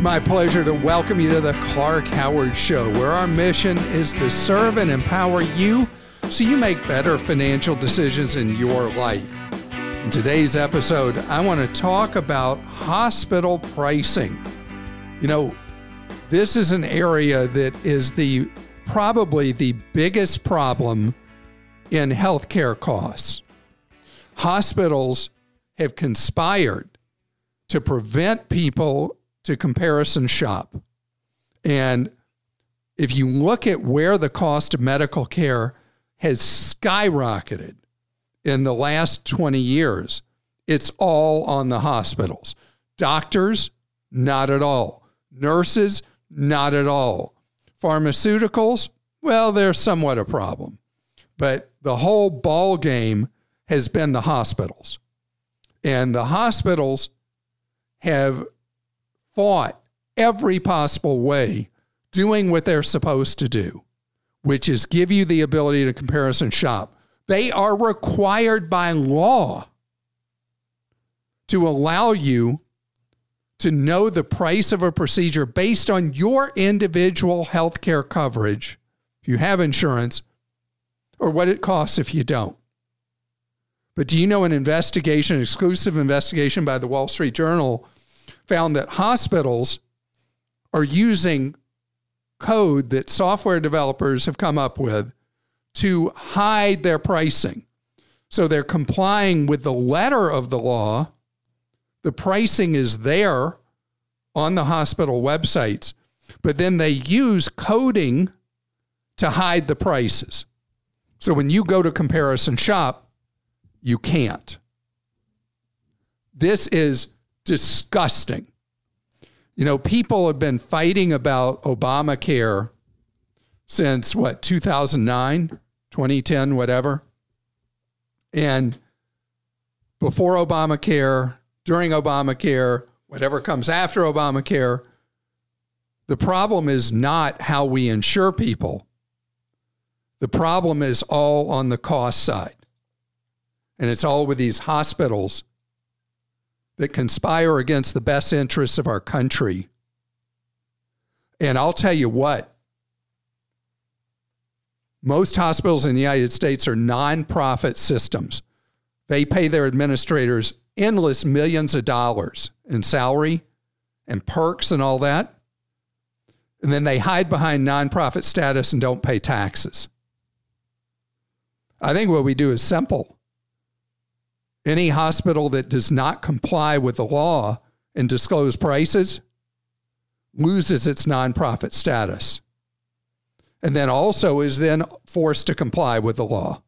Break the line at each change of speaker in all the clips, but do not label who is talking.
My pleasure to welcome you to the Clark Howard Show, where our mission is to serve and empower you so you make better financial decisions in your life. In today's episode, I want to talk about hospital pricing. You know, this is an area that is probably the biggest problem in healthcare costs. Hospitals have conspired to prevent people to comparison shop. And if you look at where the cost of medical care has skyrocketed in the last 20 years, it's all on the hospitals. Doctors, not at all. Nurses, not at all. Pharmaceuticals, well, they're somewhat a problem. But the whole ball game has been the hospitals. And the hospitals have fought every possible way doing what they're supposed to do, which is give you the ability to comparison shop. They are required by law to allow you to know the price of a procedure based on your individual healthcare coverage, if you have insurance, or what it costs if you don't. But do you know an exclusive investigation by the Wall Street Journal found that hospitals are using code that software developers have come up with to hide their pricing. So they're complying with the letter of the law. The pricing is there on the hospital websites, but then they use coding to hide the prices. So when you go to comparison shop, you can't. This is disgusting. You know, people have been fighting about Obamacare since 2009, 2010, whatever. And before Obamacare, during Obamacare, whatever comes after Obamacare, the problem is not how we insure people. The problem is all on the cost side. And it's all with these hospitals that conspire against the best interests of our country. And I'll tell you what, most hospitals in the United States are nonprofit systems. They pay their administrators endless millions of dollars in salary and perks and all that. And then they hide behind nonprofit status and don't pay taxes. I think what we do is simple. Any hospital that does not comply with the law and disclose prices loses its nonprofit status, and then also is then forced to comply with the law.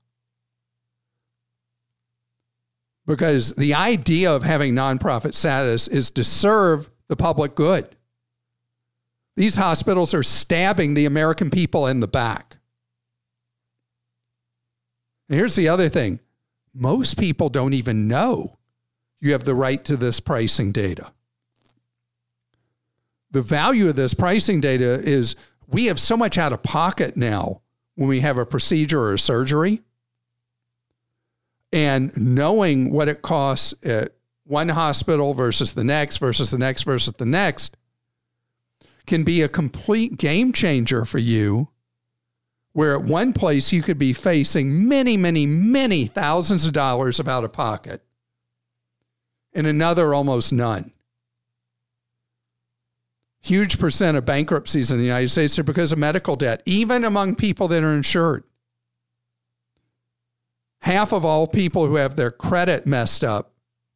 Because the idea of having nonprofit status is to serve the public good. These hospitals are stabbing the American people in the back. And here's the other thing. Most people don't even know you have the right to this pricing data. The value of this pricing data is we have so much out of pocket now when we have a procedure or a surgery. And knowing what it costs at one hospital versus the next, versus the next, versus the next can be a complete game changer for you. Where at one place you could be facing many, many, many thousands of dollars of out of pocket. In another, almost none. Huge percent of bankruptcies in the United States are because of medical debt, even among people that are insured. Half of all people who have their credit messed up,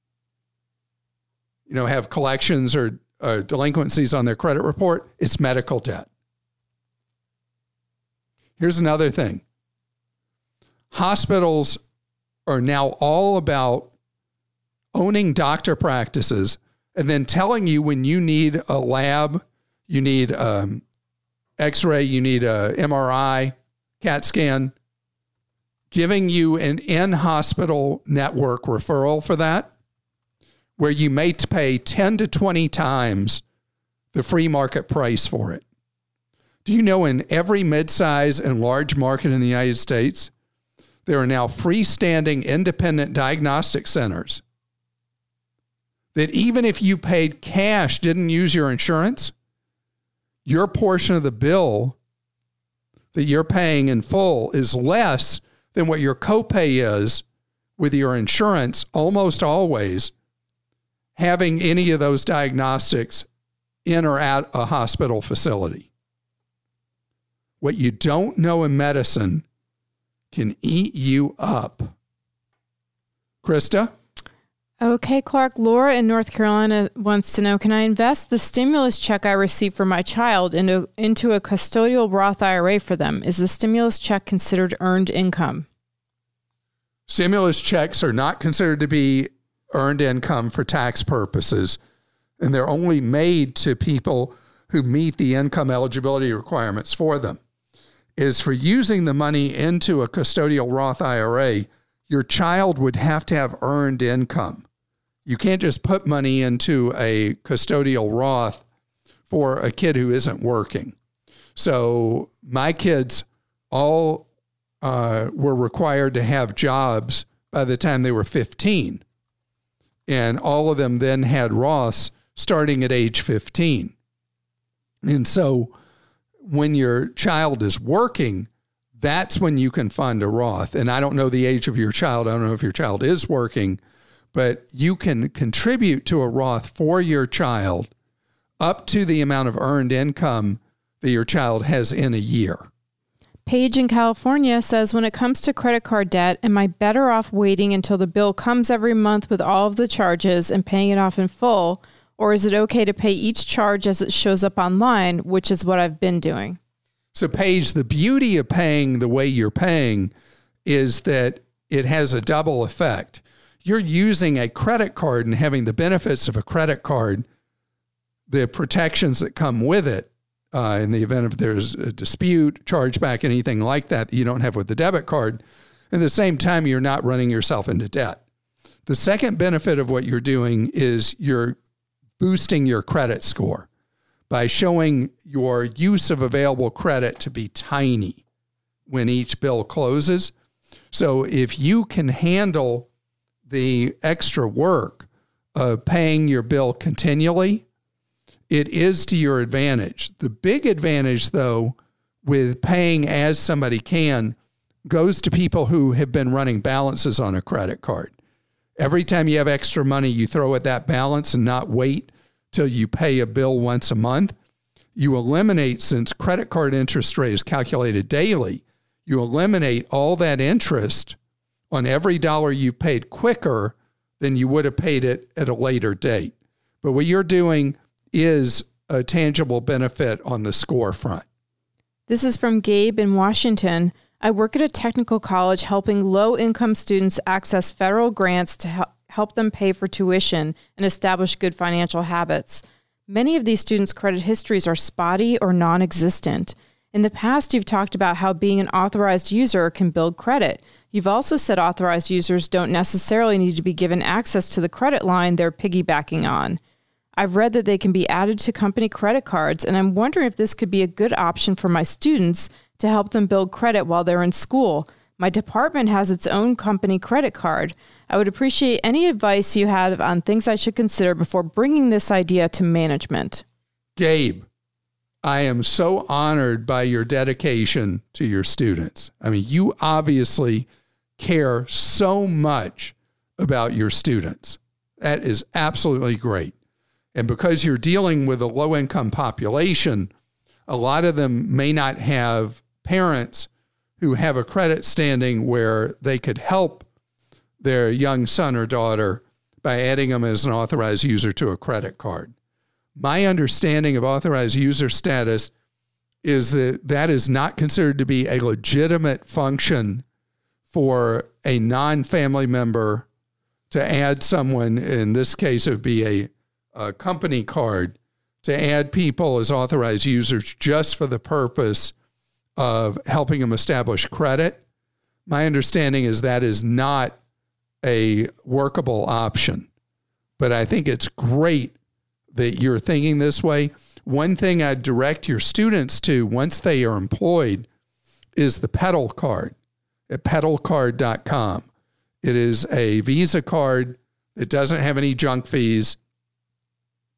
have collections or delinquencies on their credit report, it's medical debt. Here's another thing. Hospitals are now all about owning doctor practices and then telling you when you need a lab, you need X-ray, you need a MRI, CAT scan, giving you an in-hospital network referral for that, where you may pay 10 to 20 times the free market price for it. Do you know in every midsize and large market in the United States, there are now freestanding independent diagnostic centers that even if you paid cash, didn't use your insurance, your portion of the bill that you're paying in full is less than what your copay is with your insurance, almost always having any of those diagnostics in or at a hospital facility. What you don't know in medicine can eat you up. Krista?
Okay, Clark. Laura in North Carolina wants to know, can I invest the stimulus check I received for my child into a custodial Roth IRA for them? Is the stimulus check considered earned income?
Stimulus checks are not considered to be earned income for tax purposes, and they're only made to people who meet the income eligibility requirements for them. Is for using the money into a custodial Roth IRA, your child would have to have earned income. You can't just put money into a custodial Roth for a kid who isn't working. So my kids all were required to have jobs by the time they were 15. And all of them then had Roths starting at age 15. And so when your child is working, that's when you can fund a Roth. And I don't know the age of your child. I don't know if your child is working, but you can contribute to a Roth for your child up to the amount of earned income that your child has in a year.
Paige in California says, when it comes to credit card debt, am I better off waiting until the bill comes every month with all of the charges and paying it off in full? Or is it okay to pay each charge as it shows up online, which is what I've been doing?
So, Paige, the beauty of paying the way you're paying is that it has a double effect. You're using a credit card and having the benefits of a credit card, the protections that come with it, in the event if there's a dispute, chargeback, anything like that you don't have with the debit card. At the same time, you're not running yourself into debt. The second benefit of what you're doing is you're boosting your credit score by showing your use of available credit to be tiny when each bill closes. So if you can handle the extra work of paying your bill continually, it is to your advantage. The big advantage, though, with paying as somebody can, goes to people who have been running balances on a credit card. Every time you have extra money, you throw at that balance and not wait till you pay a bill once a month. You eliminate, since credit card interest rate is calculated daily, you eliminate all that interest on every dollar you paid quicker than you would have paid it at a later date. But what you're doing is a tangible benefit on the score front.
This is from Gabe in Washington. I work at a technical college helping low-income students access federal grants to help them pay for tuition and establish good financial habits. Many of these students' credit histories are spotty or non-existent. In the past, you've talked about how being an authorized user can build credit. You've also said authorized users don't necessarily need to be given access to the credit line they're piggybacking on. I've read that they can be added to company credit cards, and I'm wondering if this could be a good option for my students to help them build credit while they're in school. My department has its own company credit card. I would appreciate any advice you have on things I should consider before bringing this idea to management.
Gabe, I am so honored by your dedication to your students. I mean, you obviously care so much about your students. That is absolutely great. And because you're dealing with a low-income population, a lot of them may not have parents who have a credit standing where they could help their young son or daughter by adding them as an authorized user to a credit card. My understanding of authorized user status is that that is not considered to be a legitimate function for a non-family member to add someone. In this case, it would be a company card to add people as authorized users just for the purpose of helping them establish credit. My understanding is that is not a workable option, but I think it's great that you're thinking this way. One thing I'd direct your students to once they are employed is the Pedal card at pedalcard.com. It is a Visa card that doesn't have any junk fees.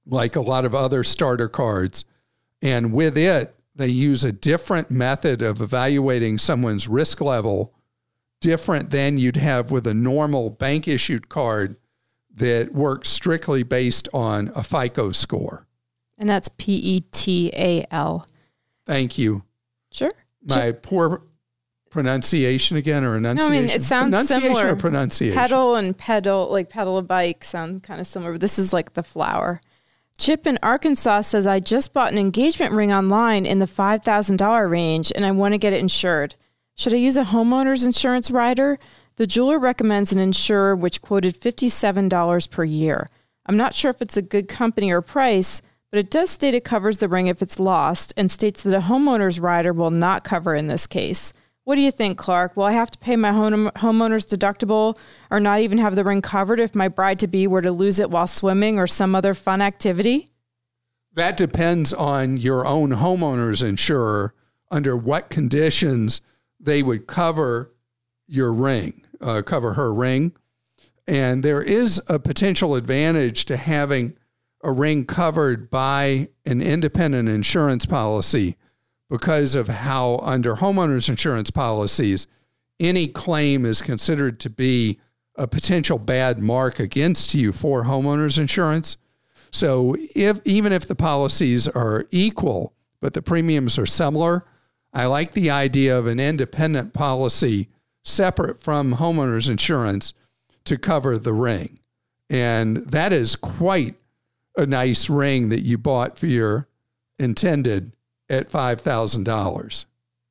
like a lot of other starter cards. And with it, they use a different method of evaluating someone's risk level, different than you'd have with a normal bank-issued card that works strictly based on a FICO score.
And that's PETAL.
Thank you.
Sure.
My poor pronunciation again, or enunciation?
No, I mean, it sounds
pronunciation
similar.
Or pronunciation?
Pedal and pedal, like pedal a bike, sound kind of similar. But this is like the flower. Chip in Arkansas says, I just bought an engagement ring online in the $5,000 range, and I want to get it insured. Should I use a homeowner's insurance rider? The jeweler recommends an insurer which quoted $57 per year. I'm not sure if it's a good company or price, but it does state it covers the ring if it's lost and states that a homeowner's rider will not cover in this case. What do you think, Clark? Will I have to pay my homeowner's deductible or not even have the ring covered if my bride-to-be were to lose it while swimming or some other fun activity?
That depends on your own homeowner's insurer, under what conditions they would cover your ring, cover her ring. And there is a potential advantage to having a ring covered by an independent insurance policy because of how under homeowners insurance policies, any claim is considered to be a potential bad mark against you for homeowners insurance. So even if the policies are equal, but the premiums are similar, I like the idea of an independent policy separate from homeowners insurance to cover the ring. And that is quite a nice ring that you bought for your intended at $5,000.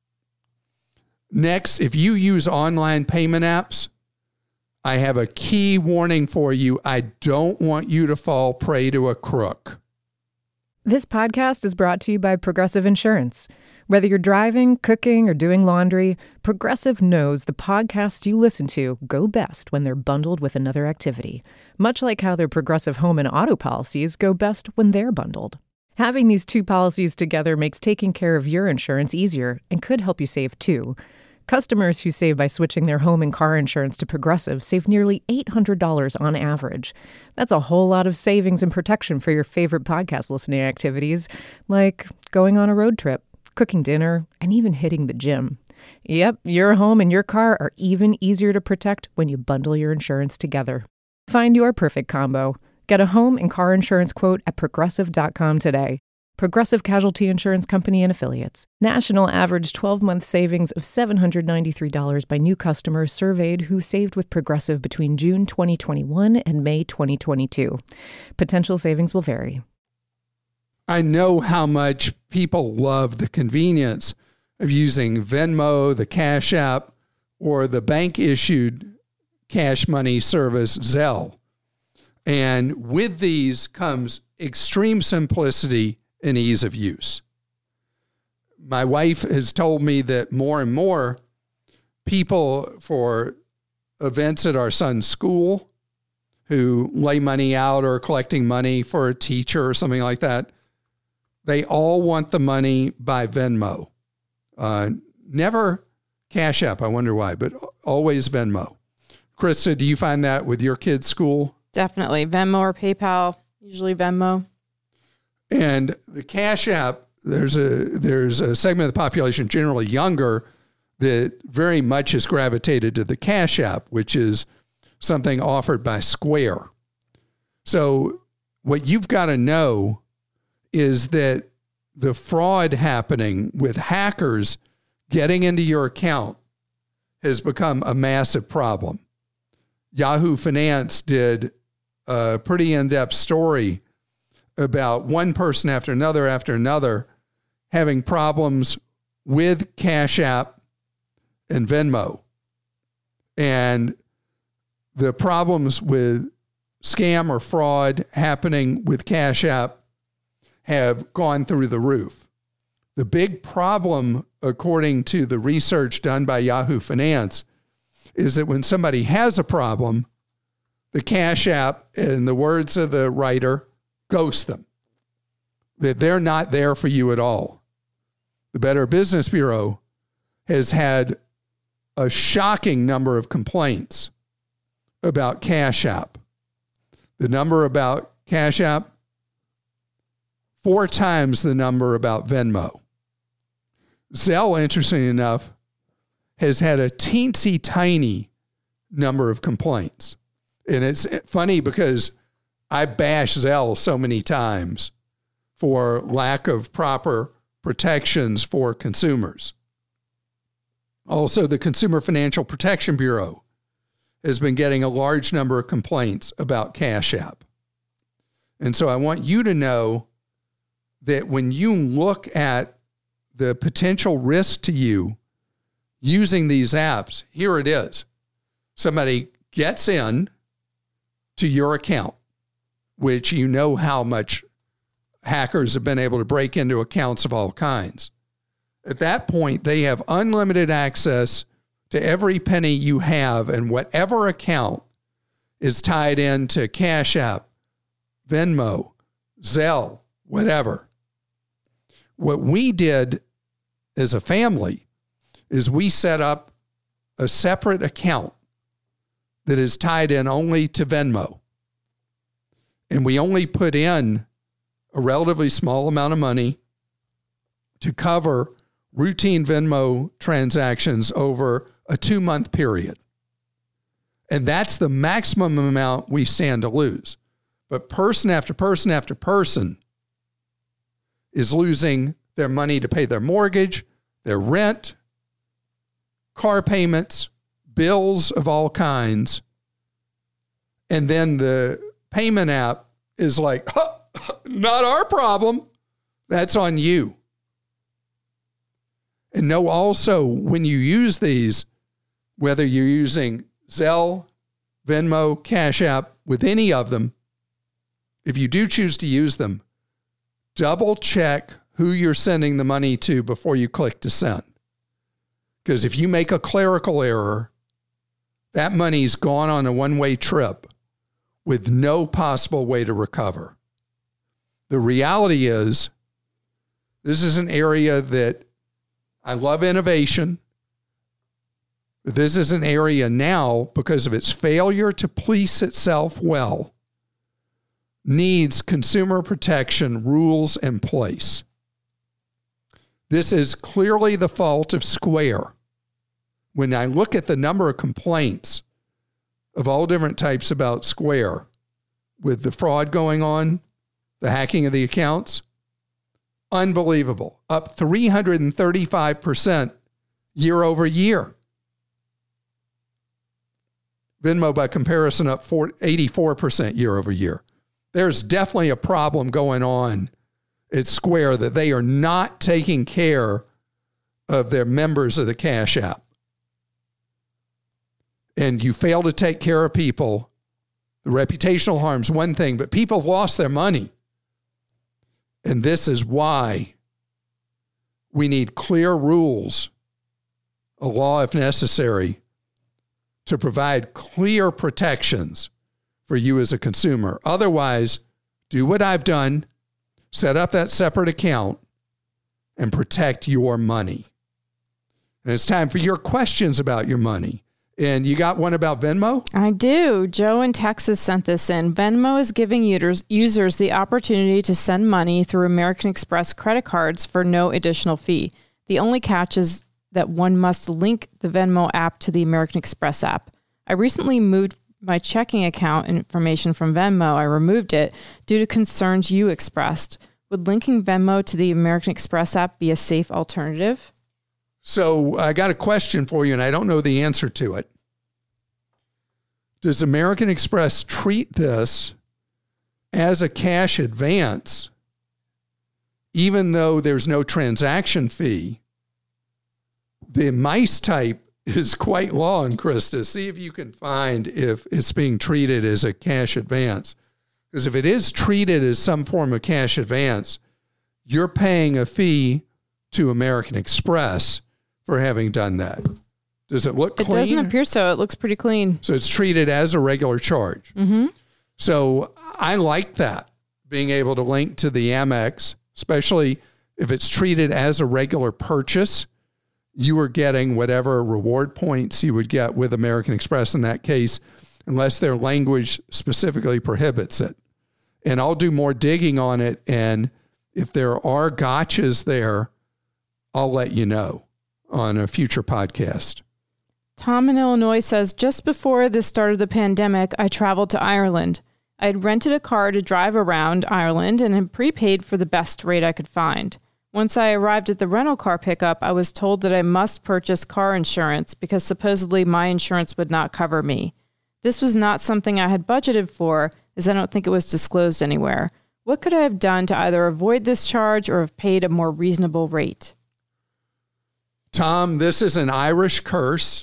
Next, if you use online payment apps, I have a key warning for you. I don't want you to fall prey to a crook.
This podcast is brought to you by Progressive Insurance. Whether you're driving, cooking, or doing laundry, Progressive knows the podcasts you listen to go best when they're bundled with another activity, much like how their Progressive home and auto policies go best when they're bundled. Having these two policies together makes taking care of your insurance easier and could help you save too. Customers who save by switching their home and car insurance to Progressive save nearly $800 on average. That's a whole lot of savings and protection for your favorite podcast listening activities, like going on a road trip, cooking dinner, and even hitting the gym. Yep, your home and your car are even easier to protect when you bundle your insurance together. Find your perfect combo. Get a home and car insurance quote at Progressive.com today. Progressive Casualty Insurance Company and Affiliates. National average 12-month savings of $793 by new customers surveyed who saved with Progressive between June 2021 and May 2022. Potential savings will vary.
I know how much people love the convenience of using Venmo, the Cash App, or the bank-issued cash money service, Zelle. And with these comes extreme simplicity and ease of use. My wife has told me that more and more people for events at our son's school who lay money out or collecting money for a teacher or something like that, they all want the money by Venmo. Never Cash App, I wonder why, but always Venmo. Krista, do you find that with your kids' school?
Definitely. Venmo or PayPal, usually Venmo.
And the Cash App, there's a segment of the population, generally younger, that very much has gravitated to the Cash App, which is something offered by Square. So what you've got to know is that the fraud happening with hackers getting into your account has become a massive problem. Yahoo Finance did a pretty in-depth story about one person after another having problems with Cash App and Venmo. And the problems with scam or fraud happening with Cash App have gone through the roof. The big problem, according to the research done by Yahoo Finance, is that when somebody has a problem, the Cash App, in the words of the writer, ghosts them. That they're not there for you at all. The Better Business Bureau has had a shocking number of complaints about Cash App. The number about Cash App, 4 times the number about Venmo. Zelle, interestingly enough, has had a teensy tiny number of complaints. And it's funny because I bash Zelle so many times for lack of proper protections for consumers. Also, the Consumer Financial Protection Bureau has been getting a large number of complaints about Cash App. And so I want you to know that when you look at the potential risk to you using these apps, here it is. Somebody gets in to your account, which you know how much hackers have been able to break into accounts of all kinds. At that point, they have unlimited access to every penny you have, and whatever account is tied into Cash App, Venmo, Zelle, whatever. What we did as a family is we set up a separate account that is tied in only to Venmo. And we only put in a relatively small amount of money to cover routine Venmo transactions over a 2-month period. And that's the maximum amount we stand to lose. But person after person after person is losing their money to pay their mortgage, their rent, car payments, bills of all kinds. And then the payment app is like, not our problem. That's on you. And know also when you use these, whether you're using Zelle, Venmo, Cash App, with any of them, if you do choose to use them, double check who you're sending the money to before you click to send. Because if you make a clerical error, that money's gone on a one-way trip with no possible way to recover. The reality is, this is an area that I love innovation. But this is an area now, because of its failure to police itself well, needs consumer protection rules in place. This is clearly the fault of Square. When I look at the number of complaints of all different types about Square, with the fraud going on, the hacking of the accounts, unbelievable. Up 335% year over year. Venmo, by comparison, up 84% year over year. There's definitely a problem going on at Square that they are not taking care of their members of the Cash App. And you fail to take care of people, the reputational harm's one thing, but people have lost their money. And this is why we need clear rules, a law if necessary, to provide clear protections for you as a consumer. Otherwise, do what I've done, set up that separate account, and protect your money. And it's time for your questions about your money. And you got one about Venmo?
I do. Joe in Texas sent this in. Venmo is giving users the opportunity to send money through American Express credit cards for no additional fee. The only catch is that one must link the Venmo app to the American Express app. I recently moved my checking account information from Venmo. I removed it due to concerns you expressed. Would linking Venmo to the American Express app be a safe alternative?
So I got a question for you, and I don't know the answer to it. Does American Express treat this as a cash advance, even though there's no transaction fee? The mice type is quite long, Krista. See if you can find if it's being treated as a cash advance. Because if it is treated as some form of cash advance, you're paying a fee to American Express for having done that. Does it look clean?
It doesn't appear so. It looks pretty clean.
So it's treated as a regular charge.
Mm-hmm.
So I like that, being able to link to the Amex, especially if it's treated as a regular purchase. You are getting whatever reward points you would get with American Express in that case, unless their language specifically prohibits it. And I'll do more digging on it and if there are gotchas there, I'll let you know on a future podcast.
Tom in Illinois says, just before the start of the pandemic, I traveled to Ireland. I had rented a car to drive around Ireland and had prepaid for the best rate I could find. Once I arrived at the rental car pickup, I was told that I must purchase car insurance because supposedly my insurance would not cover me. This was not something I had budgeted for, as I don't think it was disclosed anywhere. What could I have done to either avoid this charge or have paid a more reasonable rate?
Tom, this is an Irish curse.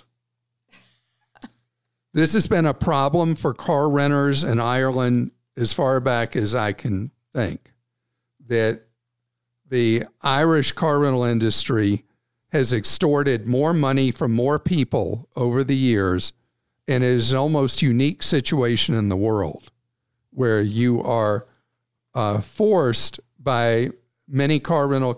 This has been a problem for car renters in Ireland as far back as I can think, that the Irish car rental industry has extorted more money from more people over the years, and it is an almost unique situation in the world where you are forced by many car rental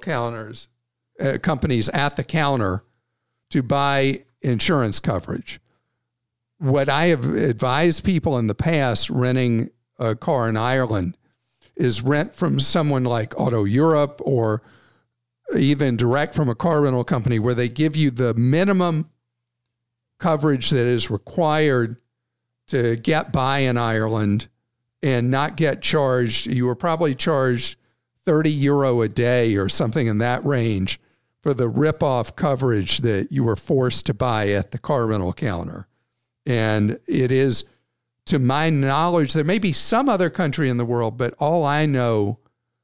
companies at the counter to buy insurance coverage. What I have advised people in the past renting a car in Ireland is rent from someone like Auto Europe or even direct from a car rental company where they give you the minimum coverage that is required to get by in Ireland and not get charged. You were probably charged €30 a day or something in that range for the rip-off coverage that you were forced to buy at the car rental counter. And it is, to my knowledge, there may be some other country in the world, but all I know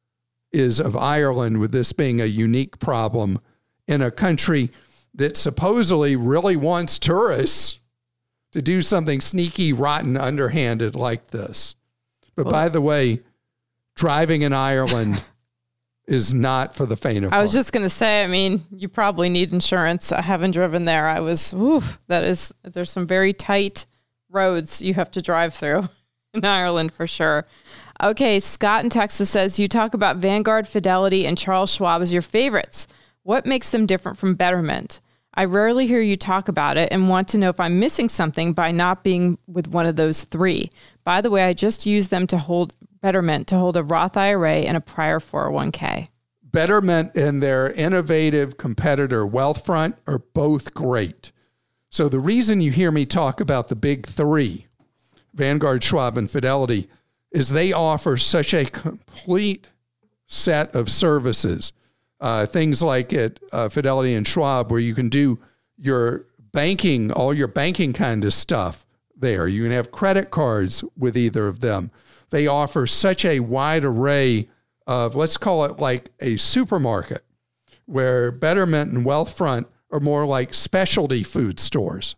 is of Ireland, with this being a unique problem in a country that supposedly really wants tourists to do something sneaky, rotten, underhanded like this. But by the way, driving in Ireland is not for the faint of heart.
I was just going to say, I mean, you probably need insurance. I haven't driven there. There's some very tight roads you have to drive through in Ireland for sure. Okay, Scott in Texas says, you talk about Vanguard, Fidelity, and Charles Schwab as your favorites. What makes them different from Betterment? I rarely hear you talk about it and want to know if I'm missing something by not being with one of those three. By the way, I just use them to hold Betterment to hold a Roth IRA and a prior 401k.
Betterment and their innovative competitor Wealthfront are both great. So the reason you hear me talk about the big three, Vanguard, Schwab, and Fidelity, is they offer such a complete set of services. Things like at Fidelity and Schwab, where you can do your banking, all your banking kind of stuff there. You can have credit cards with either of them. They offer such a wide array of, let's call it like a supermarket, where Betterment and Wealthfront are more like specialty food stores.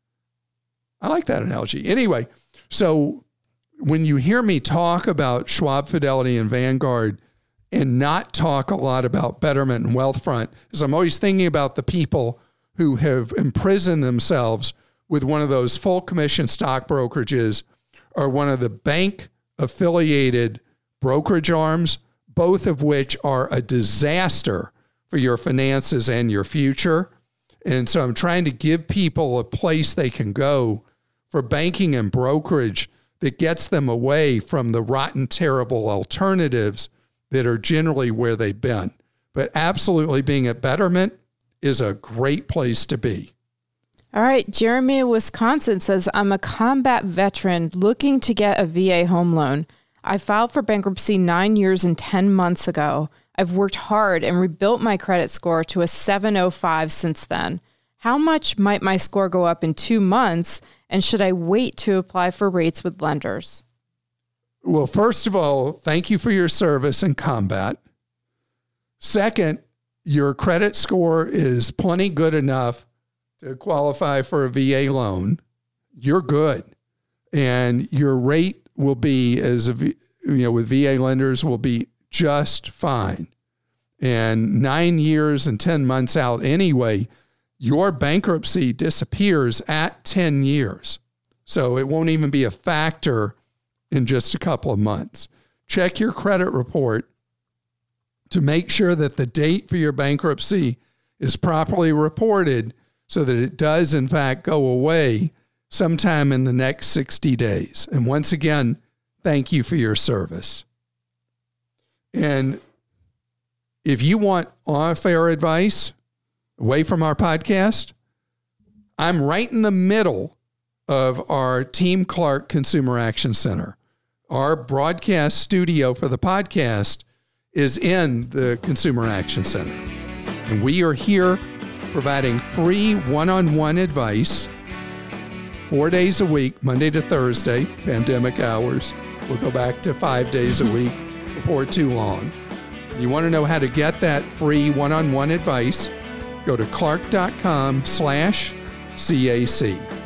I like that analogy. Anyway, so when you hear me talk about Schwab, Fidelity, and Vanguard and not talk a lot about Betterment and Wealthfront, is I'm always thinking about the people who have imprisoned themselves with one of those full commission stock brokerages or one of the bank affiliated brokerage arms, both of which are a disaster for your finances and your future. And so I'm trying to give people a place they can go for banking and brokerage that gets them away from the rotten, terrible alternatives that are generally where they've been. But absolutely being at Betterment is a great place to be.
All right. Jeremy in Wisconsin says, I'm a combat veteran looking to get a VA home loan. I filed for bankruptcy 9 years and 10 months ago. I've worked hard and rebuilt my credit score to a 705 since then. How much might my score go up in 2 months? And should I wait to apply for rates with lenders?
Well, first of all, thank you for your service in combat. Second, your credit score is plenty good enough to qualify for a VA loan. You're good. And your rate will be, with VA lenders, will be just fine. And 9 years and 10 months out anyway, your bankruptcy disappears at 10 years. So it won't even be a factor in just a couple of months. Check your credit report to make sure that the date for your bankruptcy is properly reported so that it does, in fact, go away sometime in the next 60 days. And once again, thank you for your service. And If you want off-air advice away from our podcast, I'm right in the middle of our Team Clark Consumer Action Center. Our broadcast studio for the podcast is in the Consumer Action Center. And we are here providing free one-on-one advice 4 days a week, Monday to Thursday, pandemic hours. We'll go back to 5 days a week before too long. You want to know how to get that free one-on-one advice? Go to clark.com/CAC.